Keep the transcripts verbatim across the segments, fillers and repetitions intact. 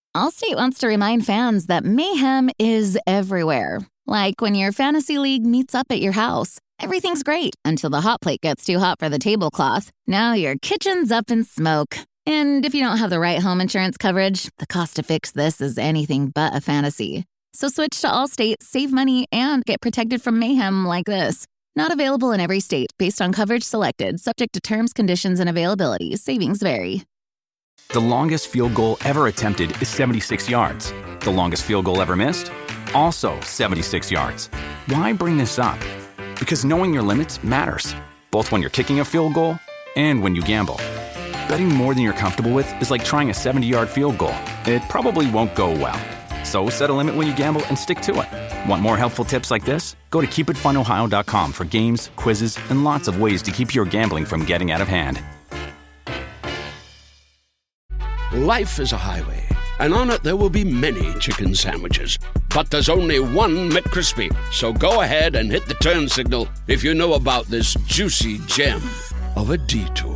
Allstate wants to remind fans that mayhem is everywhere. Like when your fantasy league meets up at your house. Everything's great until the hot plate gets too hot for the tablecloth. Now your kitchen's up in smoke. And if you don't have the right home insurance coverage, the cost to fix this is anything but a fantasy. So switch to Allstate, save money, and get protected from mayhem like this. Not available in every state based on coverage selected, subject to terms, conditions, and availability. Savings vary. The longest field goal ever attempted is seventy-six yards. The longest field goal ever missed? Also seventy-six yards. Why bring this up? Because knowing your limits matters, both when you're kicking a field goal and when you gamble. Betting more than you're comfortable with is like trying a seventy-yard field goal. It probably won't go well. So set a limit when you gamble and stick to it. Want more helpful tips like this? Go to keep it fun ohio dot com for games, quizzes, and lots of ways to keep your gambling from getting out of hand. Life is a highway, and on it there will be many chicken sandwiches. But there's only one McCrispy. So go ahead and hit the turn signal if you know about this juicy gem of a detour.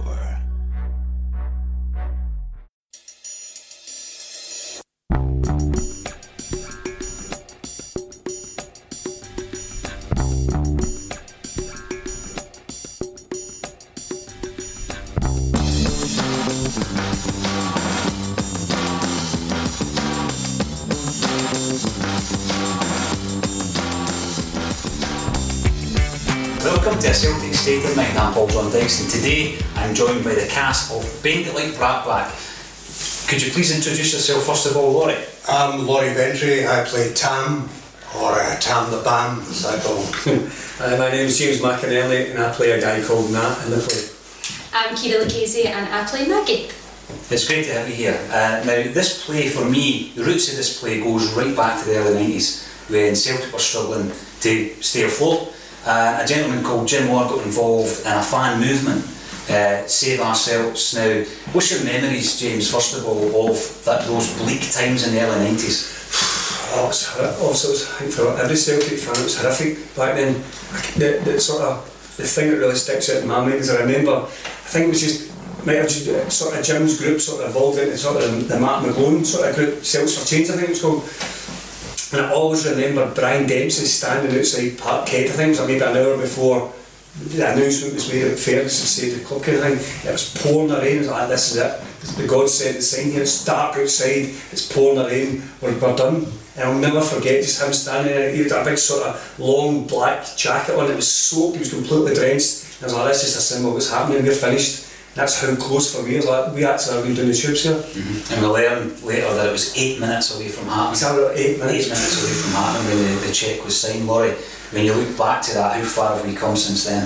Welcome to a Celtic State of Mind. I'm Paul John Dykes, and today I'm joined by the cast of Bend It Like Brat Pack. Could you please introduce yourself first of all, Laurie? I'm Laurie Ventry. I play Tam, or uh, Tam the Bam, as I call him. uh, my name's James McInerney, and I play a guy called Nat in the play. I'm Kira Lucchese, and I play Maggie. It's great to have you here. Uh, now, this play, for me, the roots of this play goes right back to the early nineties, when Celtic were struggling to stay afloat. Uh, a gentleman called Jim Moore got involved in a fan movement, uh, Save Ourselves. Now, what's your memories, James, first of all, of that, those bleak times in the early nineties? Oh, it was horrific. Also, it was, I think for every Celtic fan, it was horrific back then. The, the sort of the thing that really sticks out in my mind is I remember, I think it was just, might have just uh, sort of Jim's group sort of evolved into sort of the Matt McGlone sort of group, Celts for Change, I think it was called. And I always remember Brian Dempsey standing outside Parkhead, I think it was maybe an hour before the announcement was made at Ferguson said the club kind of thing. It was pouring the rain. I was like, this is it. The God sent the sign here. It's dark outside. It's pouring the rain. We're, we're done. And I'll never forget just him standing there. He had a big sort of long black jacket on. It was soaked. He was completely drenched. And I was like, that's just a symbol of what's happening. We're finished. That's how close for me. I was like, we actually are going down the tubes here. Mm-hmm. And we learned later that it was eight minutes away from happening. Exactly, eight minutes. Eight minutes away from happening when the, the cheque was signed. Laurie, when you look back to that, how far have we come since then?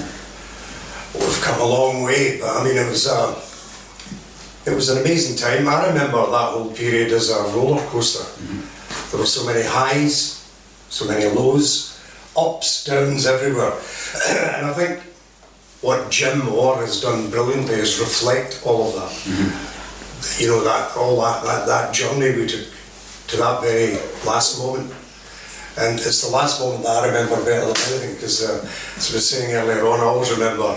We've come a long way, but I mean, it was uh, it was an amazing time. I remember that whole period as a roller coaster. Mm-hmm. There were so many highs, so many lows, ups, downs everywhere. And I think what Jim Moore has done brilliantly is reflect all of that. Mm-hmm. You know, that all that, that that journey we took to that very last moment. And it's the last moment that I remember better than anything, because uh, as I was saying earlier on, I always remember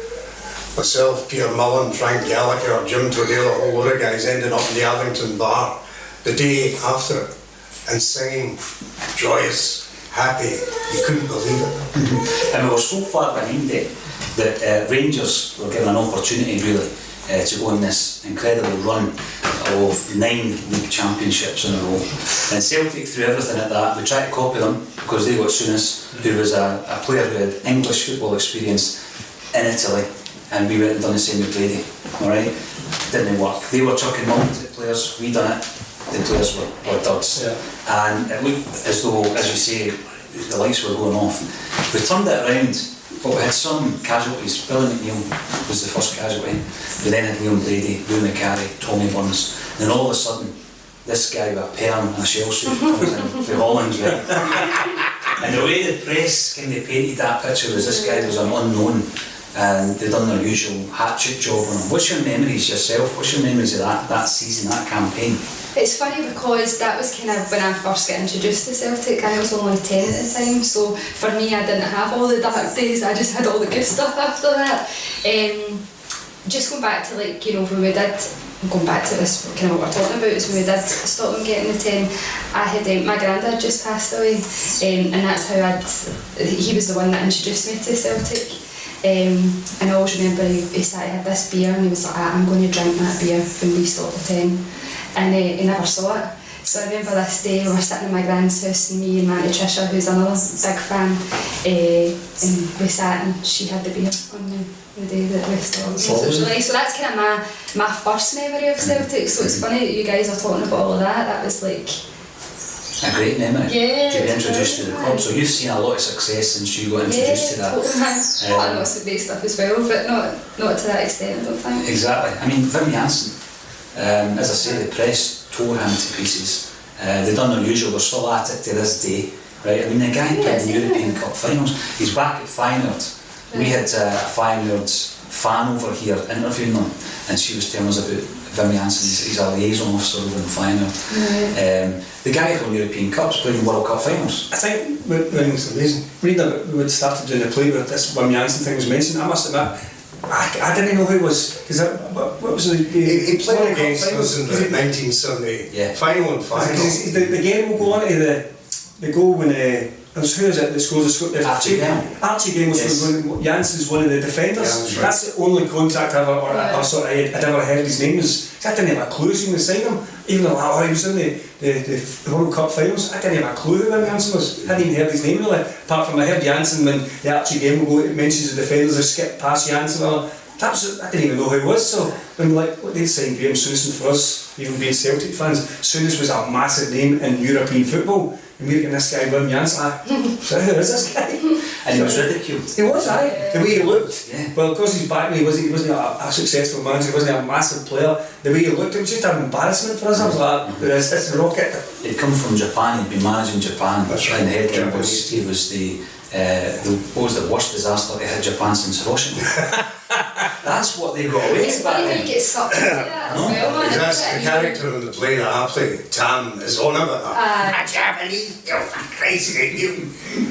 myself, Peter Mullen, Frank Gallagher, Jim Tordale, a whole lot of guys ending up in the Arlington bar the day after it and singing joyous, happy. You couldn't believe it. Mm-hmm. And we were so far behind it that uh, Rangers were given an opportunity really uh, to go on this incredible run of nine league championships in a row. And Celtic threw everything at that. We tried to copy them because they got Souness, who was a, a player who had English football experience in Italy, and we went and done the same with Brady. Alright? Didn't work. They were chucking monkeys at players, we done it, the players were, were duds. Yeah. And it looked as though, as you say, the lights were going off. We turned it around, but we had some casualties. Billy McNeil was the first casualty. We then had Liam Brady, Lou McCarry, Tommy Burns. And all of a sudden, this guy with a perm and a shell suit comes in for Holland, right? And the way the press kind of painted that picture was this guy was an unknown, and they'd done their usual hat-trick job on him. What's your memories yourself? What's your memories of that, that season, that campaign? It's funny because that was kind of when I first got introduced to Celtic, and I was only ten at the time, so for me I didn't have all the dark days, I just had all the good stuff after that. Um, just going back to, like, you know, when we did going back to this, kind of what we're talking about, is when we did stop them getting the ten, I had, um, my granddad just passed away, um, and that's how I'd, he was the one that introduced me to Celtic. Um, and I always remember he, he sat, he had this beer and he was like, I'm going to drink that beer when we stop the ten, and uh, he never saw it. So I remember this day we were sitting in my grand's house, and me and Auntie Tricia, who's another big fan, uh, and we sat and she had the beer on the, the day that we stopped. So, it was really, so that's kind of my, my first memory of Celtic. So it's funny that you guys are talking about all of that. That was like a great memory yeah, to be introduced to the club. So you've seen a lot of success since you got introduced yeah, to that. Totally. Um, well, lots of big stuff as well, but not not to that extent, I don't think. Exactly. I mean, Wim Jansen, um, as I say, the press tore him to pieces. Uh, they've done their usual, they're still at it to this day. Right? I mean, the guy played in the European Cup finals. He's back at Feyenoord. Right. We had uh, a Feyenoord fan over here interviewing them, and she was telling us about Wim Jansen. He's, he's a liaison officer over in Feyenoord. Right. Um, the guy who won European Cups played in World Cup finals. I think it's amazing. Reading about when we started doing the play where this Wim Jansen thing was mentioned, I must admit, I, I didn't know who it was. Because what, what was the, the he, he played against us in the nineteen seventy yeah. final and final. The, the game will go on to the the goal when uh, who is it that scores the Archie Game. Archie Game was yes. when Jansen's one of the defenders. Yeah, that's, right. that's the only contact I ever, or yeah. I, I sort of, I'd ever heard his name. Was, I didn't have a clue when we signed him. Even though oh, he was in the, the, the World Cup finals, I didn't have a clue who Wim Jansen was. I hadn't even heard his name really. Apart from I heard Jansen when the Archie Game will go, it mentions the defenders have skipped past Jansen. Or, that was, I didn't even know who he was. So when like they signed Graham Souness for us, even being Celtic fans, Souness was a massive name in European football. And we're getting this guy Wim Jansen, like, so who is this guy? And he was ridiculed. He was, aye. The way he looked. Yeah. Well, of course he's back, he wasn't, he wasn't a, a successful manager, he wasn't a massive player. The way he looked, it was just an embarrassment for us. I was like, mm-hmm. it's, it's a rocket. He'd come from Japan, he'd been managing Japan. That's right. And the head game was, he was the, uh, the, what was the worst disaster to hit Japan since Hiroshima. That's what they got away with. It's funny how you get sucked into that as well, man. That's the character in the play that actually Tam is on about that. Uh, I can't believe you're crazy, you.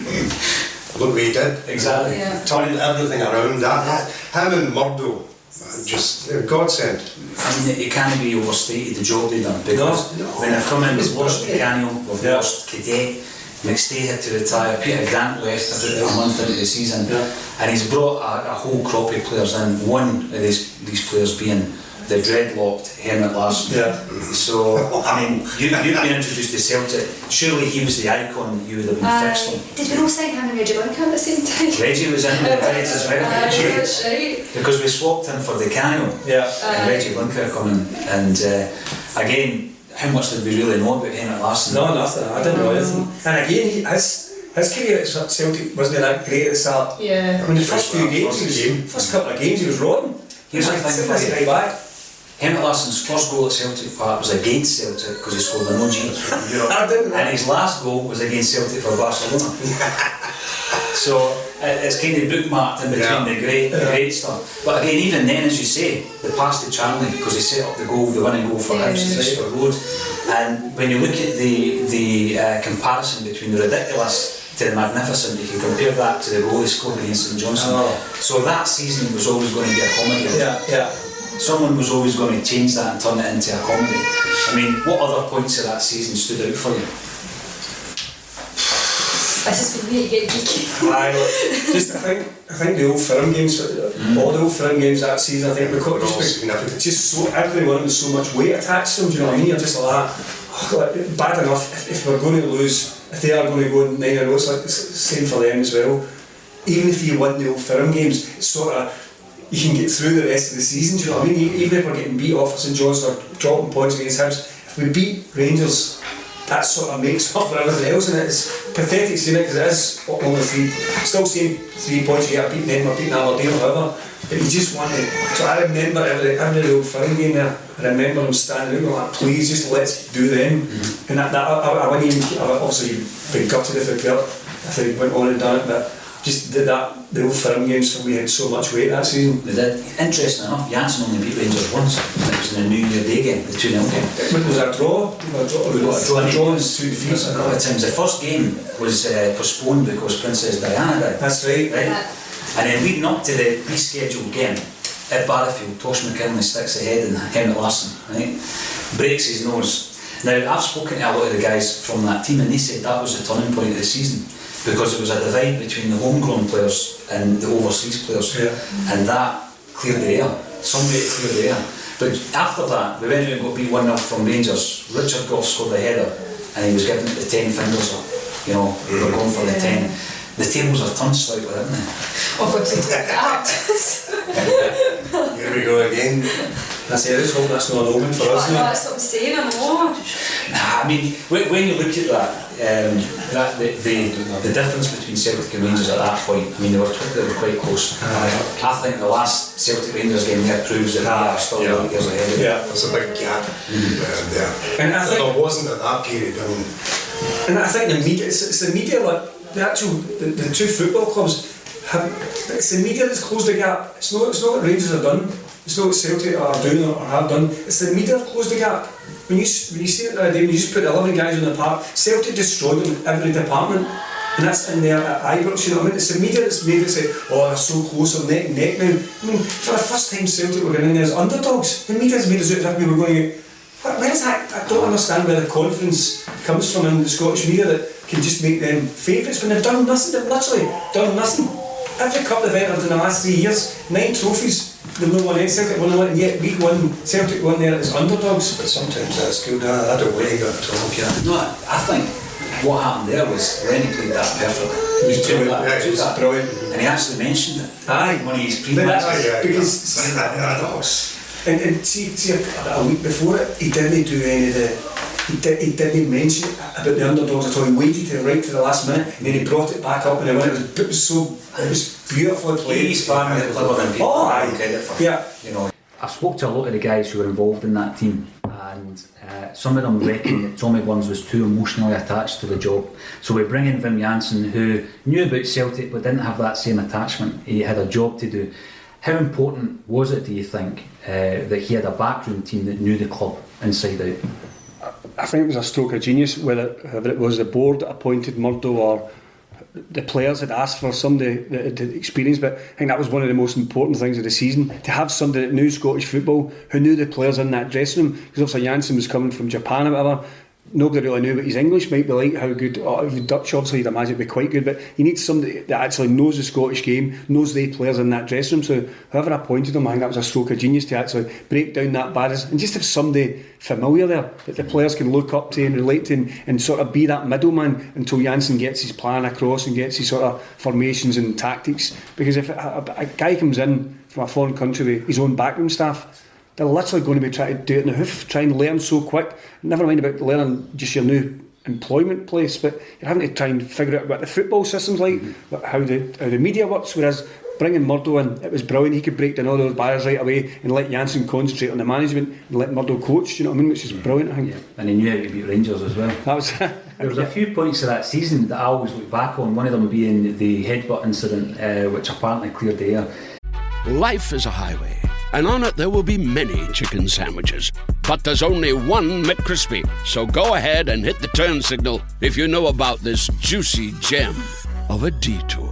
Look what he did. Exactly. Yeah. Turned everything around. That him and Murdo, just a godsend. I mean, it can't be overstated the job they've done because no, no. when they've come in, we've lost Canio, we've yeah. lost Cadet. McStay had to retire, Peter Grant left about a month into the season, yeah. and he's brought a, a whole crop of players in, one of these, these players being the dreadlocked Henrik Larsson. Yeah. So, I mean, you, you've been introduced to Celtic, surely he was the icon that you would have been uh, fixed on. Did we all sign him and Reggie Linker at the same time? Reggie was in the Reds as well, uh, that's right. Because we swapped him for the Canio, yeah. and uh, Reggie Linker coming, and uh, again, how much did we really know about Henrik Larsson? No, nothing. I didn't know anything. And again, he, his his career at Celtic wasn't that great at the start. Yeah. I mean, the first few games, he was, game. first couple of games, he was rotten. Here's the thing for you. Back. Henrik Larsson's first goal at Celtic Park was against Celtic because he scored an O G from Europe. I didn't know. And his last goal was against Celtic for Barcelona. So it's kind of bookmarked in between yeah. the great, the great stuff. But again, even then, as you say, the pass to Charlie because he set up the goal, the winning goal for yeah, Hibs, for Road. And when you look at the the uh, comparison between the ridiculous to the magnificent, you can compare that to the goal he scored against St Johnstone. Oh. So that season was always going to be a comedy. Yeah, yeah. Someone was always going to change that and turn it into a comedy. I mean, what other points of that season stood out for you? That's just for me to get geeky. I just I think I think the old firm games, mm. all the old firm games that season, I think because just, it's just so every one with so much weight attached to them. Do you know what I mean? You're just like that. Oh, bad enough if, if we're going to lose, if they are going to go nine in a row, it's like the same for them as well. Even if you win the old firm games, it's sort of you can get through the rest of the season. Do you know what I mean? Even if we're getting beat off St Johnstone or dropping points against Hibs, if we beat Rangers, that sort of makes up for everything else, and it's pathetic seeing it because it is only three, still seeing three points you get beaten then or beaten Aberdeen or whatever. But you just want to. So I remember every every old firm game there. I remember them standing out like, please just let's do them. Mm-hmm. And that, that I, I wouldn't even. Obviously, you'd be gutted if it if they went on and done it, but. Just did that, the old firm games, we had so much weight that season. They did. Interesting enough, Jansen only beat Rangers once, and it was in the New Year Day game, the two nil game. It was a draw. We got a draw. We got a draw. draw and two defeats. A couple of times. The first game was uh, postponed because Princess Diana died. That's right. Right. Yeah. And then leading up to the rescheduled game, at Barrowfield, Tosh McKinley sticks ahead and Henry Larsson, right? Breaks his nose. Now, I've spoken to a lot of the guys from that team and they said that was the turning point of the season because it was a divide between the homegrown players and the overseas players, yeah. and that cleared the air. Somebody cleared the air. But after that, we went out and got beat one nil from Rangers. Richard Goff scored a header and he was giving it the ten fingers up. You know, we were going for the ten. The tables have turned slightly, haven't they? Oh, God, take that. Here we go again. That's it, hope that's not an omen for us. Oh, that's what I'm saying, I'm more. Nah, I mean, when, when you look at that, um, that the, the the difference between Celtic and Rangers at that point, I mean, they were, they were quite close. Uh, I think the last Celtic Rangers game there proves that they are still yeah. years ahead of Yeah, there's a big gap mm-hmm. uh, there. And I think there wasn't at that period. I mean, and I think the media, it's, it's the media, like the actual, the, the two football clubs, have, it's the media that's closed the gap. It's not, it's not what Rangers have done. It's not what Celtic are doing or have done. It's the media have closed the gap. When you when you see it the other day, when you just put eleven guys on the park, Celtic destroyed them in every department, and that's in their at Ibrox. You know what I mean? It's the media that's made it say, "Oh, they're so close, they're neck and neck now." I mean, for the first time Celtic were going in there as underdogs. The media's made us out as if we were going. Where is that? I don't understand where the confidence comes from in the Scottish media that can just make them favourites when they've done nothing. They've literally done nothing. Every cup they've entered in the last three years, nine trophies. They've no one else. Celtic won the and yet week one Celtic won there as underdogs. But sometimes that's good. Uh, I don't way got to talk. Yeah. No, I think what happened there was Lenny played that perfectly. He took that, yeah, took it that, brilliant. and he actually mentioned it. Aye, one of his But pre-matches. that's yeah, because yeah, that was. And, and see, see a, a week before it, he didn't do any of the. He, did, he didn't mention about the underdogs at all. He waited till right to the last minute, and then he brought it back up, and then when it was, it was so, it was beautifully played. He's far more clever than people Oh, give him credit for. Yeah. You know, I've spoke to a lot of the guys who were involved in that team, and uh, some of them reckon that Tommy Burns was too emotionally attached to the job. So we bring in Wim Jansen, who knew about Celtic but didn't have that same attachment. He had a job to do. How important was it, do you think, uh, that he had a backroom team that knew the club inside out? I think it was a stroke of genius, whether, whether it was the board that appointed Murdo or the players had asked for somebody that had experience. But I think that was one of the most important things of the season, to have somebody that knew Scottish football, who knew the players in that dressing room. Because obviously Jansen was coming from Japan or whatever. Nobody really knew what his English might be like, how good, or the Dutch obviously you'd imagine it'd be quite good, but you need somebody that actually knows the Scottish game, knows the players in that dressing room. So whoever appointed him, I think that was a stroke of genius to actually break down that barriers and just have somebody familiar there that the players can look up to and relate to, and, and sort of be that middleman until Jansen gets his plan across and gets his sort of formations and tactics. Because if a, a, a guy comes in from a foreign country with his own backroom staff, they're literally going to be trying to do it in the hoof, try and learn so quick. Never mind about learning just your new employment place, but you're having to try and figure out what the football system's like, what, how the how the media works. Whereas bringing Murdo in, it was brilliant. He could break down all those barriers right away and let Jansen concentrate on the management and let Murdo coach. You know what I mean? Which is brilliant, I think. Yeah. And he knew how to beat Rangers as well. That was. There was a few points of that season that I always look back on. One of them being the headbutt incident, uh, which apparently cleared the air. Life is a highway, and on it there will be many chicken sandwiches. But there's only one McCrispy. So go ahead and hit the turn signal if you know about this juicy gem of a detour.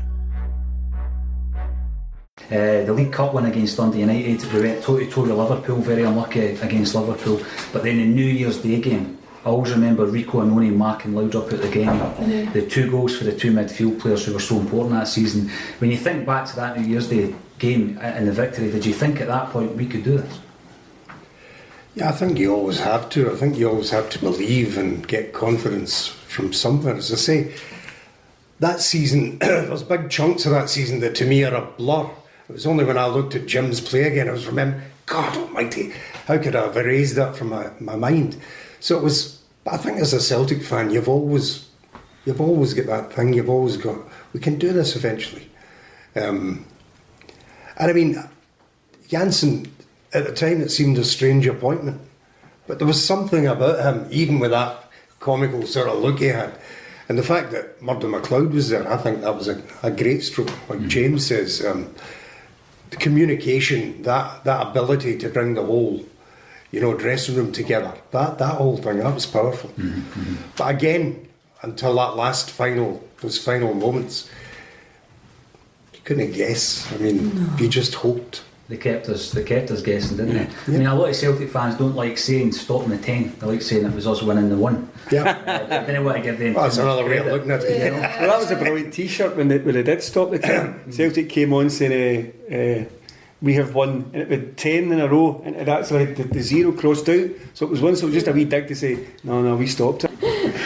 Uh, the League Cup win against Dundee United, we went toe to toe with Liverpool, very unlucky against Liverpool. But then the New Year's Day game, I always remember Rico Annoni marking Laudrup at the game. Mm-hmm. The two goals for the two midfield players who were so important that season. When you think back to that New Year's Day game and the victory, did you think at that point we could do this? Yeah, I think you always have to. I think you always have to believe and get confidence from somewhere. As I say, that season, there's big chunks of that season that to me are a blur. It was only when I looked at Jim's play again, I was remembering, God almighty, how could I have erased that from my, my mind? So it was, I think as a Celtic fan, you've always, you've always got that thing, you've always got, we can do this eventually. Um, and I mean, Jansen, at the time it seemed a strange appointment, but there was something about him, even with that comical sort of look he had. And the fact that Murdo MacLeod was there, I think that was a, a great stroke. Like mm-hmm. James says, um, the communication, that, that ability to bring the whole, you know, dressing room together, that, that whole thing, that was powerful. Mm-hmm. But again, until that last final, those final moments, you couldn't guess. I mean, no. You just hoped. They kept us, they kept us guessing, didn't they? Yeah. I mean, a lot of Celtic fans don't like saying stopping the ten. They like saying it was us winning the one. Yeah. uh, I didn't want to give them. Well, that's another way of looking at it. Yeah. Well, that was a brilliant T-shirt when they, when they did stop the ten. Celtic came on saying, uh, uh, "We have won," and it was ten in a row, and that's why the, the zero crossed out. So it was one, so it was just a wee dig to say, "No, no, we stopped it."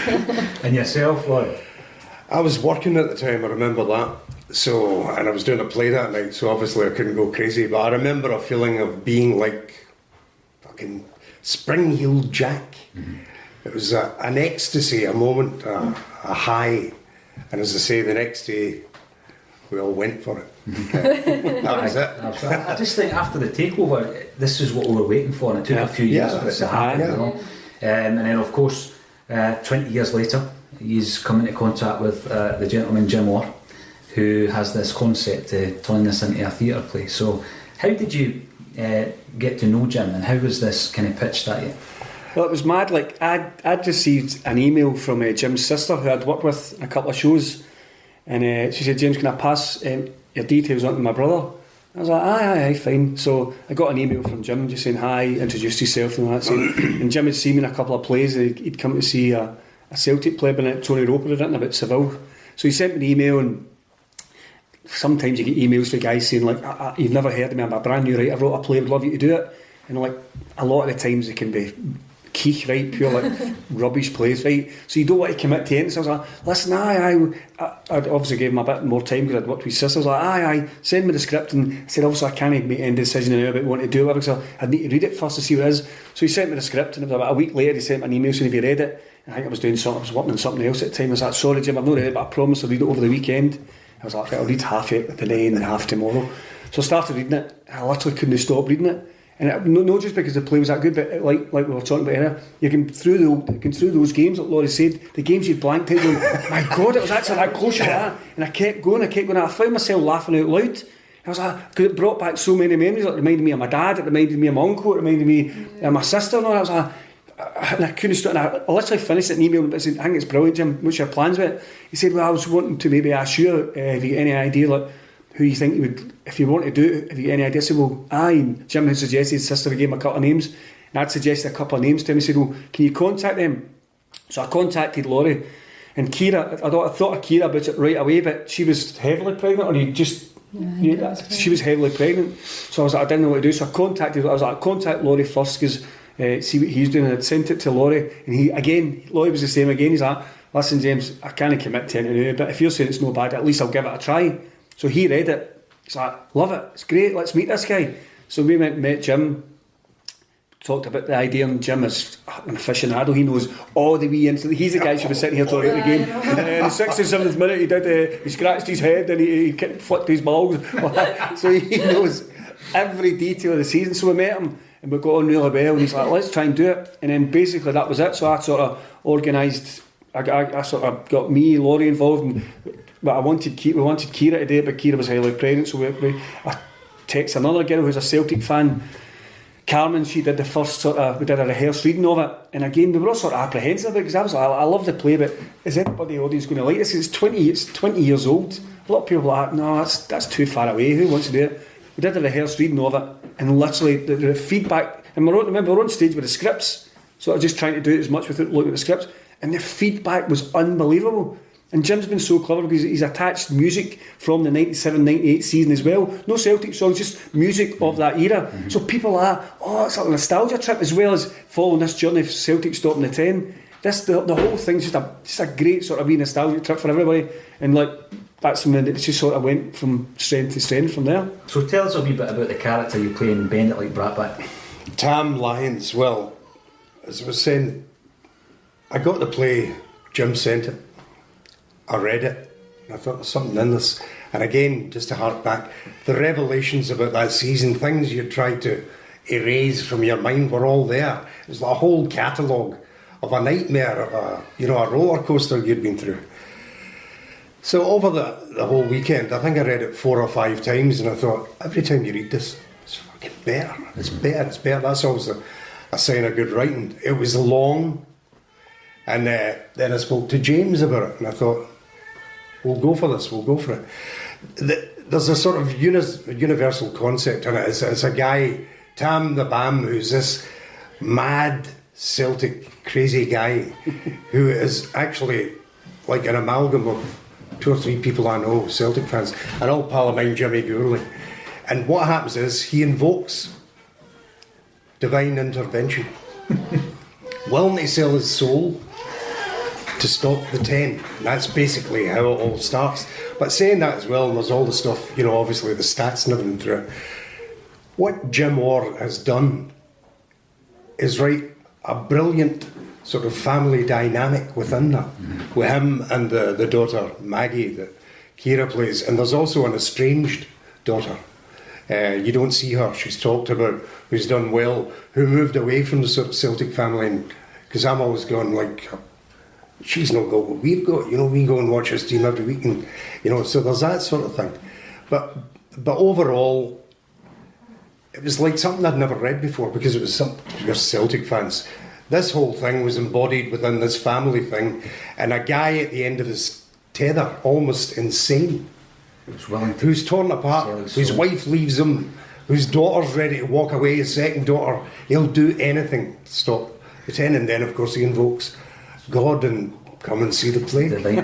And yourself, what? I was working at the time. I remember that. So, and I was doing a play that night, so obviously I couldn't go crazy, but I remember a feeling of being like fucking spring-heeled Jack. Mm-hmm. It was a, an ecstasy, a moment, a, a high, and as I say, the next day we all went for it. Mm-hmm. That was it. I just think after the takeover, this is what we were waiting for, and it took yeah. a few years yeah, for it to happen. Yeah. You know? um, and then, of course, uh, twenty years later, he's come into contact with uh, the gentleman Jim Orr, who has this concept to turn this into a theatre play. So how did you uh, get to know Jim, and how was this kind of pitched at you? Well, it was mad. Like I'd, I'd received an email from uh, Jim's sister, who I'd worked with in a couple of shows, and uh, she said, "James, can I pass um, your details on to my brother?" I was like, aye, aye, aye, fine. So I got an email from Jim just saying hi, introduced himself and all that. Saying, and Jim had seen me in a couple of plays. He'd, he'd come to see a, a Celtic play that Tony Roper had written about Seville. So he sent me an email, and sometimes you get emails from guys saying like, I, I, "You've never heard of me, I'm a brand new writer, I wrote a play, would love you to do it." And like a lot of the times it can be keek, right, pure like rubbish plays, right, so you don't want to commit to anything. So I was like, listen, aye, aye, I, I'd obviously gave him a bit more time because I'd worked with his sister. I was like, aye, aye, send me the script, and I said, obviously I can't make any decision now about what to do with it, because I'd need to read it first to see what it is. So he sent me the script, and about a week later he sent me an email saying, "Have you read it?" And I think I was doing something, I was working on something else at the time. I was like, "Sorry Jim, I've not read it, but I promise I'll read it over the weekend." I was like, "I'll read half it today and then half tomorrow." So I started reading it. I literally couldn't stop reading it. And it, no, not just because the play was that good, but like like we were talking about earlier, you can through the you can through those games, like Laurie said, the games you blanked out, going, my God, it was actually that close to that. And I kept going, I kept going. I found myself laughing out loud. I was like, because it brought back so many memories. It reminded me of my dad, it reminded me of my uncle, it reminded me of my sister, and all. I was like, and I couldn't stop. And I, I literally finished it in email, but I said, "I think it's brilliant, Jim. What's your plans with it?" He said, "Well, I was wanting to maybe ask you uh, if you get any idea, like who you think you would, if you want to do it, if you get any idea." I said, "Well, aye." And Jim had suggested his sister gave him a couple of names, and I'd suggested a couple of names to him. He said, "Well, can you contact them?" So I contacted Laurie, and Kira. I thought I thought of Kira about it right away, but she was heavily pregnant, or you just. Yeah, you, was she was heavily pregnant, so I was like, I didn't know what to do. So I contacted. I was like, contact Laurie first, because. Uh, see what he's doing, and I'd sent it to Laurie, and he again, Laurie was the same again. He's like, "Listen, James, I can't commit to anything, but if you're saying it's no bad, at least I'll give it a try." So he read it. He's like, "Love it, it's great, let's meet this guy." So we went and met Jim, talked about the idea, and Jim is an aficionado. He knows all the wee into. He's the guy who should be sitting here talking about the game. And then in the sixty-seventh minute, he did. Uh, he scratched his head and he, he flicked his balls. So he knows every detail of the season. So we met him. And we got on really well, and he's like, "Let's try and do it." And then basically that was it. So I sort of organised. I, I, I sort of got me, Laurie involved, and but I wanted Kira, we wanted Kira to do it, but Kira was highly pregnant. So we, we I texted another girl who's a Celtic fan, Carmen. She did the first sort of. We did a rehearsed reading of it, and again we were all sort of apprehensive because I was like, I love the play, but is anybody in the audience going to like this? It's twenty. It's twenty years old. A lot of people are like, "No, that's that's too far away. Who wants to do it?" We did a rehearsed reading of it, and literally the, the feedback. And we were, remember, we were on stage with the scripts, so I was just trying to do it as much without looking at the scripts. And the feedback was unbelievable. And Jim's been so clever because he's attached music from the ninety-seven ninety-eight season as well. No Celtic songs, just music of that era. Mm-hmm. So people are, oh, it's like a nostalgia trip, as well as following this journey of Celtic stopping the ten. This the, the whole thing's just a just a great sort of wee nostalgic trip for everybody. And like that's when it just sort of went from strength to strength from there. So tell us a wee bit about the character you play in Bend It Like Bratback. Tam Lyons. Well, as I was saying, I got the play, Jim sent it, I read it, and I thought there's something in this. And again, just to hark back, the revelations about that season, things you tried to erase from your mind were all there. It was like a whole catalogue of a nightmare, of a, you know, a roller coaster you'd been through. So over the, the whole weekend, I think I read it four or five times, and I thought, every time you read this, it's fucking better, it's better, it's better. That's always a, a sign of good writing. It was long, and uh, then I spoke to James about it, and I thought, we'll go for this, we'll go for it. The, there's a sort of unis, universal concept in it. It's, it's a guy, Tam the Bam, who's this mad Celtic crazy guy who is actually like an amalgam of two or three people I know, Celtic fans, and all pal of mine, Jimmy Gourley. And what happens is he invokes divine intervention, willing to sell his soul to stop the ten. That's basically how it all starts. But saying that as well, and there's all the stuff, you know, obviously the stats and everything through it. What Jim Orr has done is write a brilliant sort of family dynamic within that, mm-hmm. with him and the, the daughter Maggie that Kira plays. And there's also an estranged daughter. Uh, you don't see her. She's talked about, who's done well, who moved away from the sort of Celtic family. Because I'm always going like, she's not got what we've got. You know, we go and watch this team every week, and you know, so there's that sort of thing. But but overall, it was like something I'd never read before, because it was some you're Celtic fans. This whole thing was embodied within this family thing, and a guy at the end of his tether, almost insane, who's torn apart, whose wife leaves him, whose daughter's ready to walk away, his second daughter. He'll do anything to stop the ten, and then of course he invokes God and come and see the play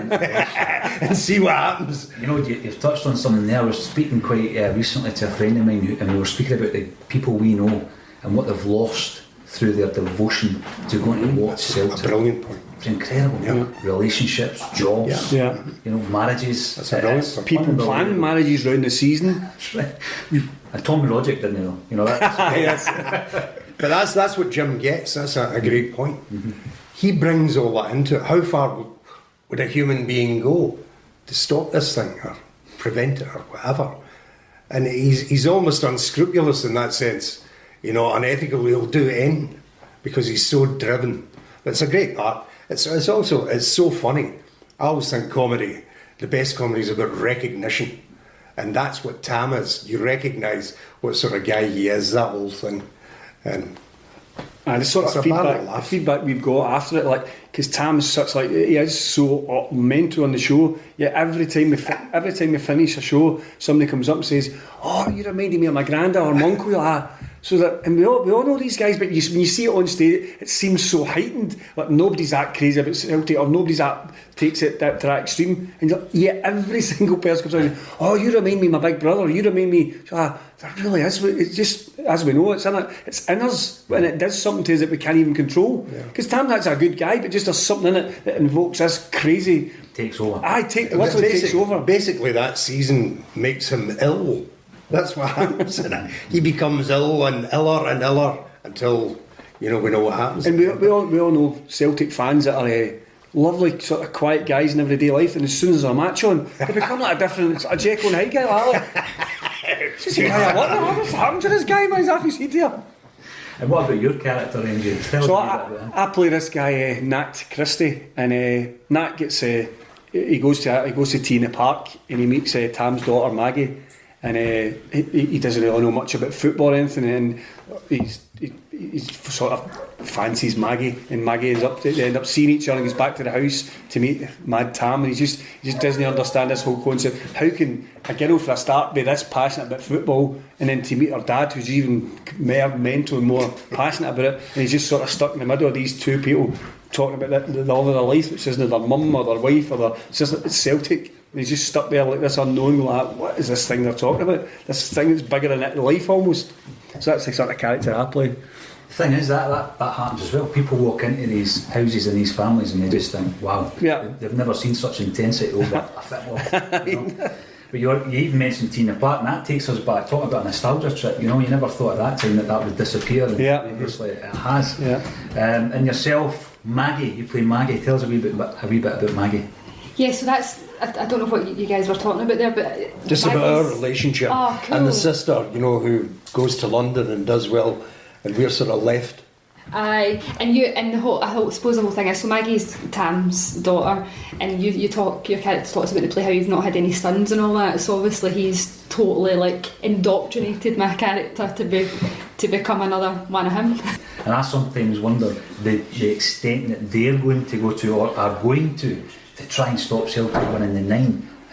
and see what happens. You know, you, you've touched on something there. I was speaking quite uh, recently to a friend of mine, who, and we were speaking about the people we know and what they've lost through their devotion to going to watch Celtic. A brilliant point. It's incredible. Yeah. Relationships, jobs, yeah. Yeah. you know, marriages. That's a brilliant point. People planning marriages round the season. That's right. And Tommy Roderick didn't know. You know that's yes. But that's that's what Jim gets. That's a, a great point. Mm-hmm. He brings all that into it. How far would a human being go to stop this thing or prevent it or whatever? And he's he's almost unscrupulous in that sense. You know, unethical. He'll do it in because he's so driven. It's a great art. It's it's also it's so funny. I always think comedy, the best comedy is about recognition, and that's what Tam is. You recognise what sort of guy he is. That whole thing, and. And the sort of feedback, the feedback we've got after it, like, because Tam's such like he is so mental on the show. Yet every time we fi- every time we finish a show, somebody comes up and says, "Oh, you reminded me of my granddad or my uncle." Like, so that, and we all we all know these guys, but you, when you see it on stage, it seems so heightened. Like nobody's that crazy about Celtic, or nobody's that takes it that to that extreme. And yet every single person comes out and says, "Oh, you remind me of my big brother. You remind me." Ah, that really is. It's just, as we know, it's in it. It's in us, and it does something to us that we can't even control. Because yeah. Tam, that's a good guy, but just there's something in it that invokes this crazy. Takes over. I take literally Basic, takes over. Basically, that season makes him ill. That's what happens in it. He becomes ill and iller and iller until, you know, we know what happens. And we, we all we all know Celtic fans that are uh, lovely, sort of quiet guys in everyday life, and as soon as there's a match on, they become like a different, a Jekyll and Hyde guy. Like, just a guy, I wonder what's happened to this guy, man. He's off his head here. And what about your character, Andrew? Tell so us I, about him. I play this guy, uh, Nat Christie, and uh, Nat gets uh, he goes to he goes to Tina Park, and he meets uh, Tam's daughter Maggie. And uh, he, he doesn't really know much about football or anything, and he's he, he's sort of fancies Maggie, and Maggie ends up they end up seeing each other, and goes back to the house to meet Mad Tam, and he just he just doesn't understand this whole concept. How can a girl for a start be this passionate about football, and then to meet her dad, who's even more mental and more passionate about it, and he's just sort of stuck in the middle of these two people talking about the, the love of their life, which isn't their mum or their wife or their, it's just it's Celtic. And he's just stuck there like this unknown, like, what is this thing they're talking about? This thing that's bigger than life almost. So that's the sort of character I play. The thing is that, that that happens as well. People walk into these houses and these families and they just think, wow, yeah. they've never seen such intensity over a football. You know? But you're, you even mentioned Tina Park, and that takes us back, talking about a nostalgia trip. You know, you never thought at that time that that would disappear, and yeah. obviously it has. Yeah. Um, and yourself, Maggie, you play Maggie. Tell us a wee bit, a wee bit about Maggie. Yeah, so that's, I, I don't know what you guys were talking about there, but just about our relationship. Oh, cool. And the sister, you know, who goes to London and does well, and we're sort of left. Aye, and you and the whole I suppose the whole thing is, so Maggie's Tam's daughter, and you you talk your character talks about the play how you've not had any sons and all that. So obviously he's totally like indoctrinated my character to be to become another one of him. And I sometimes wonder the the extent that they're going to go to or are going to to try and stop Celtic winning the nine.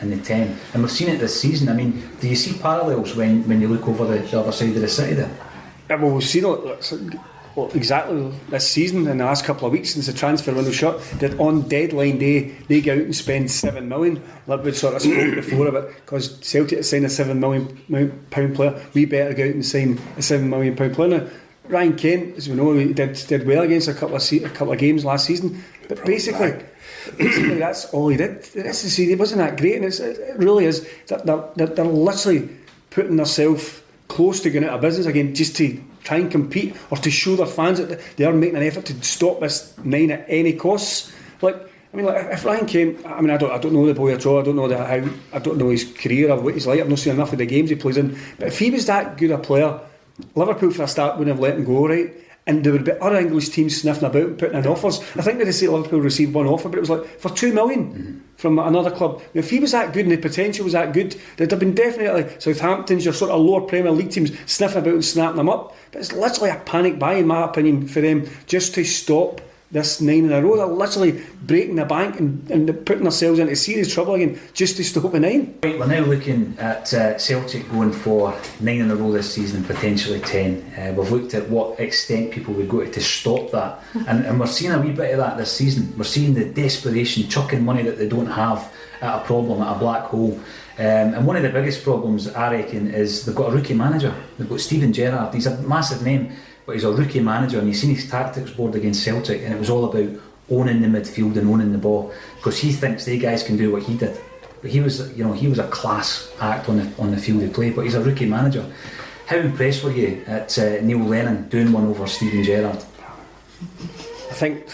and the ten, and we've seen it this season. I mean, do you see parallels when, when you look over the, the other side of the city there? Yeah, well, we've seen it well, exactly this season in the last couple of weeks since the transfer window shut, that on deadline day they go out and spend seven million. Like we'd sort of spoke before about, because Celtic had signed a seven million pound player, we better go out and sign a seven million pound player. Now, Ryan Kent, as we know, he did, did well against a couple of se- a couple of games last season, but basically, basically that's all he did. This is, he wasn't that great, and it's, it really is. They're, they're, they're literally putting themselves close to going out of business again, just to try and compete or to show their fans that they are making an effort to stop this nine at any costs. Like, I mean, like if Ryan Kent, I mean, I don't, I don't know the boy at all. I don't know the, how, I don't know his career or what he's like. I've not seen enough of the games he plays in. But if he was that good a player, Liverpool for a start wouldn't have let him go, right? And there would be other English teams sniffing about and putting in offers. I think they say Liverpool received one offer, but it was like for two million mm-hmm. from another club. Now, if he was that good and the potential was that good, there'd have been definitely Southampton's, your sort of lower Premier League teams sniffing about and snapping them up. But it's literally a panic buy, in my opinion, for them just to stop this nine in a row. They're literally breaking the bank and, and putting themselves into serious trouble again just to stop the nine. Right, we're now looking at uh, Celtic going for nine in a row this season, potentially ten. Uh, we've looked at what extent people would go to to stop that, and, and we're seeing a wee bit of that this season. We're seeing the desperation, chucking money that they don't have at a problem, at a black hole. Um, and one of the biggest problems, I reckon, is they've got a rookie manager. They've got Steven Gerrard. He's a massive name, but he's a rookie manager, and you've seen his tactics board against Celtic, and it was all about owning the midfield and owning the ball, because he thinks they guys can do what he did. But he was, you know, he was a class act on the on the field of play, but he's a rookie manager. How impressed were you at uh, Neil Lennon doing one over Steven Gerrard? I think,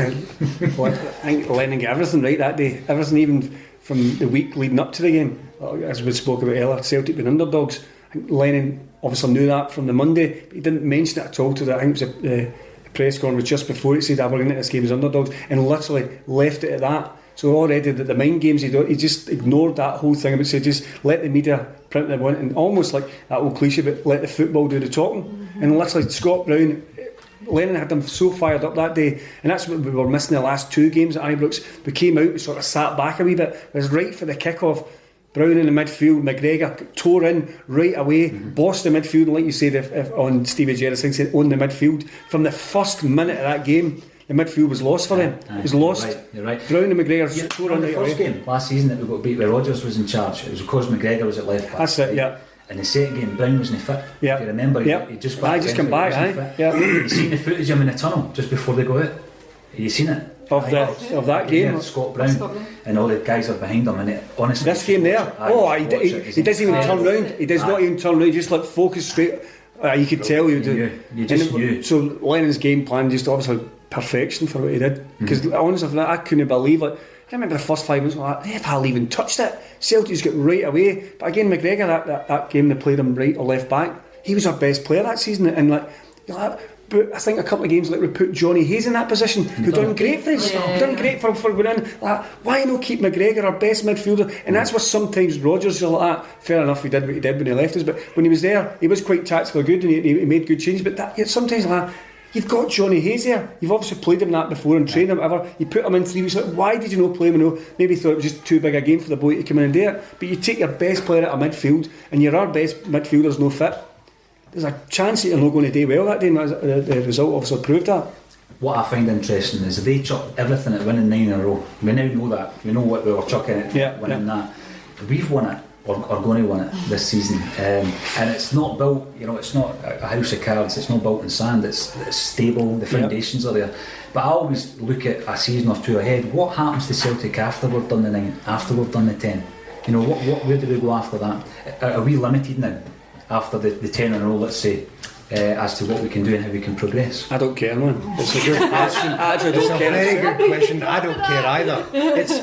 well, I think Lennon got everything right that day. Everything, even from the week leading up to the game, as we spoke about earlier, Celtic being underdogs. I think Lennon obviously knew that from the Monday, but he didn't mention it at all to that. I think it was a uh, press conference just before it said that we're going into this game as underdogs, and literally left it at that. So already the, the mind games, he, he just ignored that whole thing about, say, just let the media print what they want, and almost like that old cliche, but let the football do the talking. Mm-hmm. And literally Scott Brown, Lennon had them so fired up that day, and that's what we were missing the last two games at Ibrox. We came out, we sort of sat back a wee bit. It was right for the kick-off. Brown in the midfield, McGregor tore in right away, mm-hmm. bossed the midfield, and like you said if, if on Stevie Gerrard's thing, said on the midfield. From the first minute of that game, the midfield was lost for them. Aye, it was lost. You're right, you're right. Brown and McGregor yeah, tore in the right first away. Game last season that we got beat where Rodgers was in charge, it was because McGregor was at left back. That's it, yeah. In the second game, Brown wasn't fit. Yeah. If you remember, yeah. he, he just I just come back, aye. Yeah. You seen the footage of him in the tunnel just before they go out? Have you seen it? Of, the, of that game, yeah, Scott Brown, Scott and all the guys are behind him, and it, honestly, this game there, oh, he, he, he, he doesn't even turn round. He does not even turn round. He just like focus straight. Uh, you could tell you, you, you just and knew. So Lennon's game plan just obviously perfection for what he did. Because mm-hmm. honestly, I couldn't believe it. I remember the first five minutes, like, if I'll even touched it, Celtics got right away. But again, McGregor, that, that, that game they played him right or left back, he was our best player that season, and like. like But I think a couple of games like we put Johnny Hayes in that position, who done great for us, yeah. done great for for going in. Like, why not keep McGregor our best midfielder? And that's where sometimes Rodgers is like that. Fair enough, he did what he did when he left us, but when he was there, he was quite tactically good and he, he made good changes. But that, sometimes like you've got Johnny Hayes there. You've obviously played him that before and trained him, whatever. You put him in three weeks. Like, why did you not play him? You know, maybe thought it was just too big a game for the boy to come in and do it. But you take your best player out of midfield, and you're our best midfielder's no fit. There's a chance that you're not going to do well that day, and the, the result obviously proved that. What I find interesting is they chucked everything at winning nine in a row. We now know that. We know what we were chucking at yeah, winning yeah. that. We've won it, or are going to win it this season. Um, and it's not built, you know, it's not a house of cards, it's not built in sand, it's, it's stable, the foundations yeah. are there. But I always look at a season or two ahead. What happens to Celtic after we've done the nine, after we've done the ten? You know, what, what, where do we go after that? Are, are we limited now? After the, the ten in a row, let's say, uh, as to what we can do and how we can progress? I don't care, man. It's a good question. I actually don't it's care. a very good question. I don't care either. It's.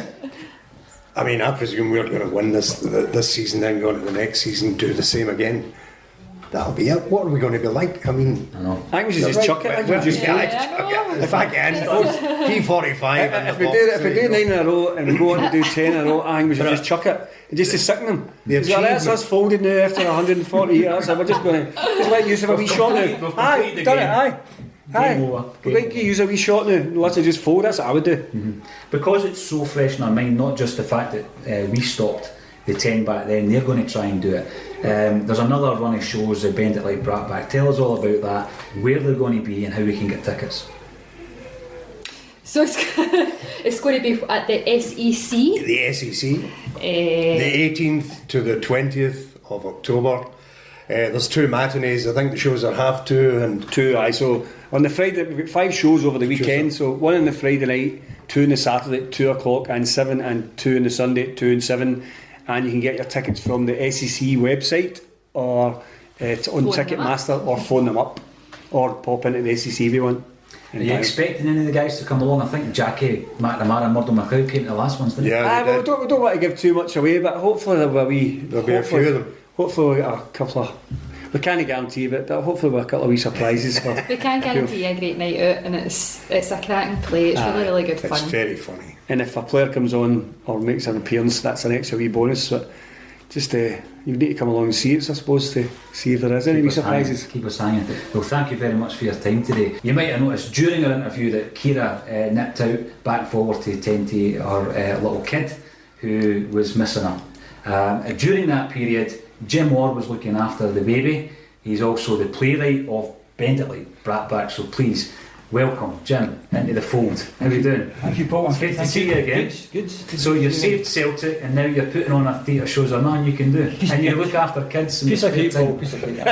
I mean, I presume we're going to win this this season, then go to the next season, do the same again. That'll be it. What are we going to be like? I mean, I know. I think we should just right. chuck it. I think we just yeah, yeah, chuck it. If I can, P forty-five. If, if we do if we do nine in a row and we go on to do ten in a row, I think we should just chuck it. Just to sicken them. Because that's us folded now after one hundred forty years. So we're just going to just let you use a wee shot now. Aye, done it. Aye, aye. We'd like you use a wee shot now. Let's just fold. That's what I would do. Mm-hmm. Because it's so fresh in our mind. Not just the fact that uh, we stopped the ten back then, they're going to try and do it. Um, there's another run of shows, the Bend It Like Bratback. Tell us all about that, where they're going to be and how we can get tickets. So it's, it's going to be at the S E C. The S E C. Uh, the eighteenth to the twentieth of October. Uh, there's two matinees. I think the shows are half two and two. Aye, so on the Friday we've got five shows over the weekend. So one on the Friday night, two on the Saturday at two o'clock and seven, and two on the Sunday at two and seven. And you can get your tickets from the S E C website or uh, it's on Ticketmaster, or phone them up, or pop into the S E C if you want. Are you expecting any of the guys to come along? I think Jackie McNamara and Murdo McLeod came to the last ones, didn't yeah, they? Aye, well, we don't, we don't want to give too much away, but hopefully there'll be a wee, there'll be a few of them. Hopefully we'll get a couple of, we can't guarantee it, but hopefully we'll have a couple of wee surprises for we can guarantee a great night out, and it's it's a cracking play. It's Aye, really really good fun. It's very funny. And if a player comes on or makes an appearance, that's an extra wee bonus. But just uh, you need to come along and see it, I suppose, to see if there is any wee surprises. Hanging. Keep us hanging. Well, thank you very much for your time today. You might have noticed during our interview that Ciara uh, nipped out back and forward to tend to our uh, little kid who was missing her. Um, uh, during that period, Jim Orr was looking after the baby. He's also the playwright of Bend It Like Bratback, so please welcome Jim into the fold. How are you doing? Thank you, Paul. It's great to see you again. Good. good. So you've saved Celtic and now you're putting on a theatre shows or nothing you can do. And you look after kids. Piece of cake, Paul. Piece of cake.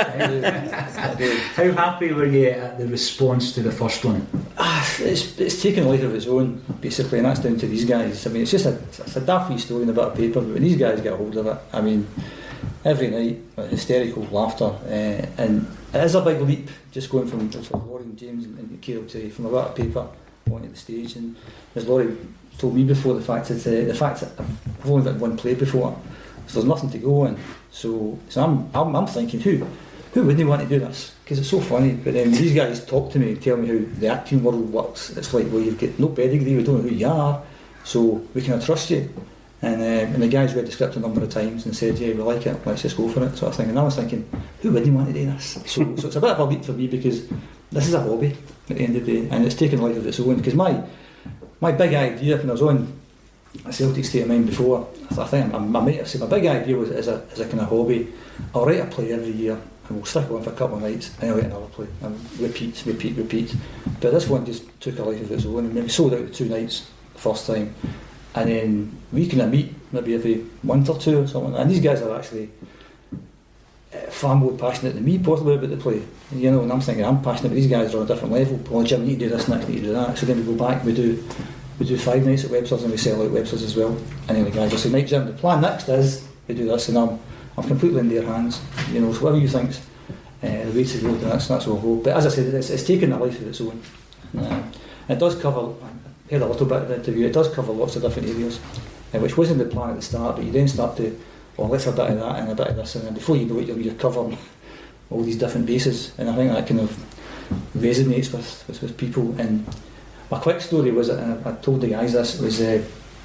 How happy were you at the response to the first one? Ah, it's it's taken a life of its own, basically, and that's down to these guys. I mean, it's just a, it's a daft wee story in a bit of paper, but when these guys get a hold of it, I mean, every night, hysterical laughter, uh, and it is a big leap, just going from Laurie and James and, and Ciara to from a bit of paper onto the stage. And as Laurie told me before, the fact that uh, the fact that I've only done one play before, so there's nothing to go on. So, so I'm, I'm I'm thinking, who who wouldn't want to do this? Because it's so funny. But then these guys talk to me and tell me how the acting world works. It's like, well, you've got no pedigree, we don't know who you are, so we can trust you. And, uh, and the guys read the script a number of times and said, yeah, we like it, let's just go for it, sort of thing. And I was thinking, who wouldn't want to do this? So, so it's a bit of a leap for me, because this is a hobby at the end of the day, and it's taken a life of its own. Because my my big idea, when I was on a Celtic State of Mind before, I think I, I might have said my big idea was as a, as a kind of hobby, I'll write a play every year and we'll stick on for a couple of nights and I'll write another play and repeat, repeat, repeat. But this one just took a life of its own, and we sold out the two nights the first time. And then we kind of meet maybe every month or two or something. And these guys are actually uh, far more passionate than me, possibly, about the play. You know, and I'm thinking I'm passionate, but these guys are on a different level. Well, Jim, you need to do this next, you need to do that. So then we go back, we do we do five nights at Webster's and we sell out Webster's as well. And then the guys will say, right, Jim, the plan next is we do this, and I'm I'm completely in their hands. You know, so whatever you think's uh, the way to go, that's that's what we'll go. But as I said, it's, it's taken a life of its own. Uh, it does cover. I heard a little bit of the interview, it does cover lots of different areas, uh, which wasn't the plan at the start, but you then start to, well, let's have a bit of that and a bit of this, and then before you know it, you're, you're covering all these different bases, and I think that kind of resonates with, with, with people. And my quick story was, and I, I told the guys this, was uh,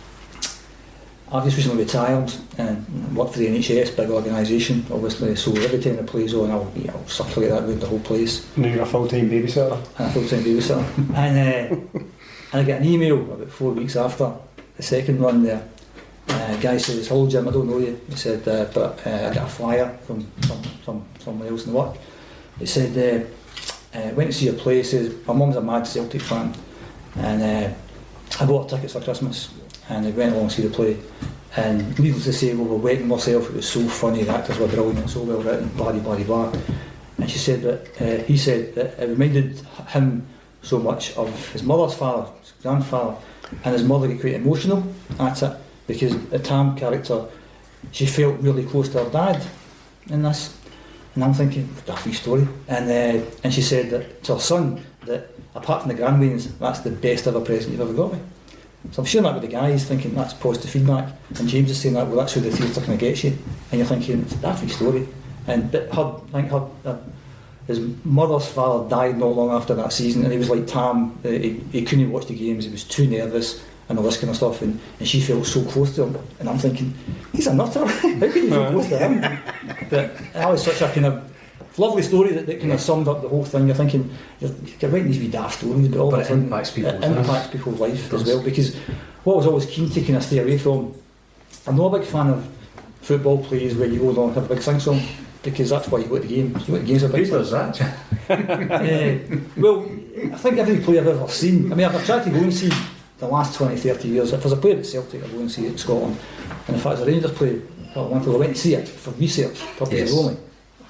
I've just recently retired and worked for the N H S, big organisation, obviously, so every time the play's on, I'll, you know, I'll circulate that around the whole place. And you're a full-time babysitter? And a full-time babysitter. and uh, And I get an email about four weeks after the second run there. Uh, a guy says, hello Jim, I don't know you. He said, uh, but uh, I got a flyer from some, some, someone else in the work. He said, uh, uh, went to see a play. He says, my mum's a mad Celtic fan, and uh, I bought tickets for Christmas, and I went along to see the play. And needless to say, we were wetting myself. It was so funny, the actors were brilliant, so well written, blah, blah, blah. And she said that, uh, he said that it reminded him so much of his mother's father, his grandfather, and his mother get quite emotional at it, because the Tam character, she felt really close to her dad in this. And I'm thinking, daft wee story. And uh, and she said that to her son, that apart from the grandwains, that's the best ever present you've ever got me. So I'm sharing that with the guys, thinking that's positive feedback. And James is saying that, well, that's who the theatre kind of gets you. And you're thinking, it's a daft wee story. And but her, I think her, her his mother's father died not long after that season, and he was like Tam, uh, he, he couldn't watch the games, he was too nervous and all this kind of stuff, and, and she felt so close to him, and I'm thinking, he's a nutter, how can you feel close to him? But that was such a kind of lovely story that, that kind of summed up the whole thing. You're thinking, you're, you're writing these wee daft stories, but all but of a it sudden impacts people's it impacts life. people's life as well, because what I was always keen to kind of stay away from, I'm not a big fan of football plays where you go along and have a big sing-song, because that's why you go to the game. You go to the games a big Who does that? uh, well, I think every player I've ever seen, I mean, I've tried to go and see the last twenty, thirty years. If there's a player at Celtic, I go and see it in Scotland. And if it's a Rangers player, I went to see it for research purposes yes. only.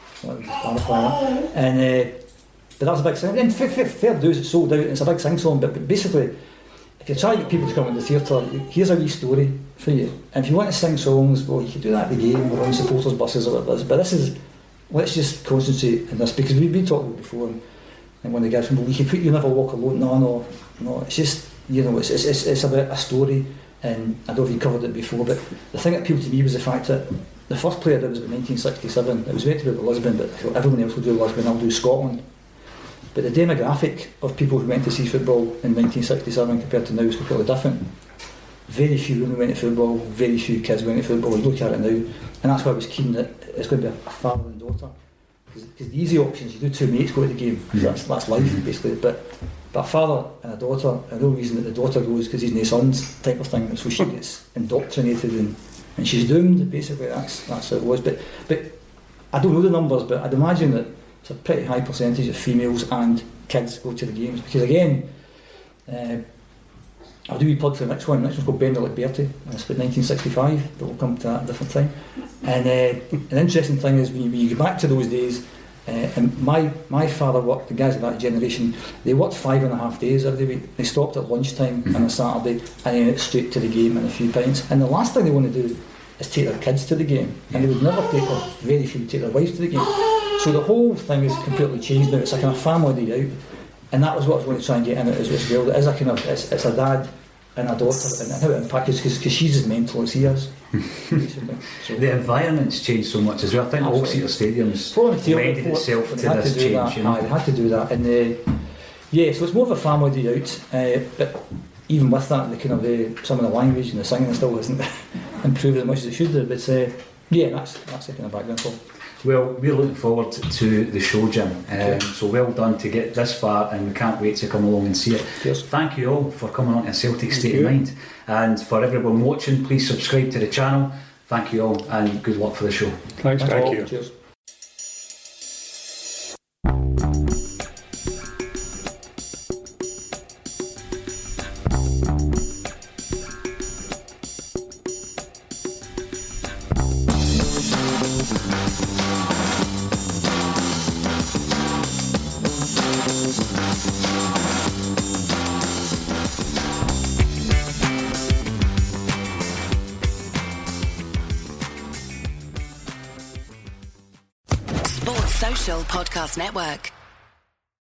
And uh, but that's a big thing. And fair, fair, fair dues, it's sold out. It's a big sing-song. But, but basically, if you're trying to get people to come into the theatre, here's a wee story for you. And if you want to sing songs, well, you can do that at the game or on supporters' buses or whatever it is. But this is, let's just concentrate on this, because we've been talking before. And, and when the guys from, well, you can put You Never Walk Alone. No, no, no. It's just, you know, it's it's it's, it's about a story. And I don't know if you covered it before, but the thing that appealed to me was the fact that the first player did was in nineteen sixty-seven. It was meant to be about Lisbon, but everyone else will do Lisbon, I'll do Scotland. But the demographic of people who went to see football in nineteen sixty-seven compared to now is completely different. Very few women went to football, very few kids went to football. You look at it now, and that's why I was keen that it's going to be a father and daughter. Because the easy options, you do two mates go to the game, mm-hmm. that's, that's life basically. But but a father and a daughter, and the reason that the daughter goes because he's no sons type of thing, so she gets indoctrinated and, and she's doomed, basically. That's that's how it was. But but I don't know the numbers, but I'd imagine that it's a pretty high percentage of females and kids go to the games, because again, uh, I'll do a plug for the next one. The next one's called Bender Like Bertie, and it's about nineteen sixty-five, but we'll come to that at a different time. And uh, an interesting thing is when you, when you go back to those days, uh, and my my father worked, the guys of that generation, they worked five and a half days every week. They stopped at lunchtime mm-hmm. on a Saturday and then straight to the game and a few pints. And the last thing they want to do is take their kids to the game, and they would never take their, very few would take their wives to the game. So the whole thing is completely changed now. It's a kind of family day out. And that was what I was going to try and get in it as, as well. It is a kind of, it's, it's a dad and a daughter, and how it impacts, because she's as mental as he is. So, the environment's changed so much as well. I think Oak Cedar Stadium's lended itself to this to change. That, you know? I had to do that, and uh, yeah, so it's more of a family day out. Uh, but even with that, the kind of uh, some of the language and the singing still isn't improved as much as it should do. But uh, yeah, that's that's the kind of background for. Well, we're looking forward to the show, Jim. Um, so well done to get this far, and we can't wait to come along and see it. Cheers. Thank you all for coming on to Celtic State of Mind. And for everyone watching, please subscribe to the channel. Thank you all, and good luck for the show. Thanks, Thank, Thank you. you. Cheers. Podcast Network.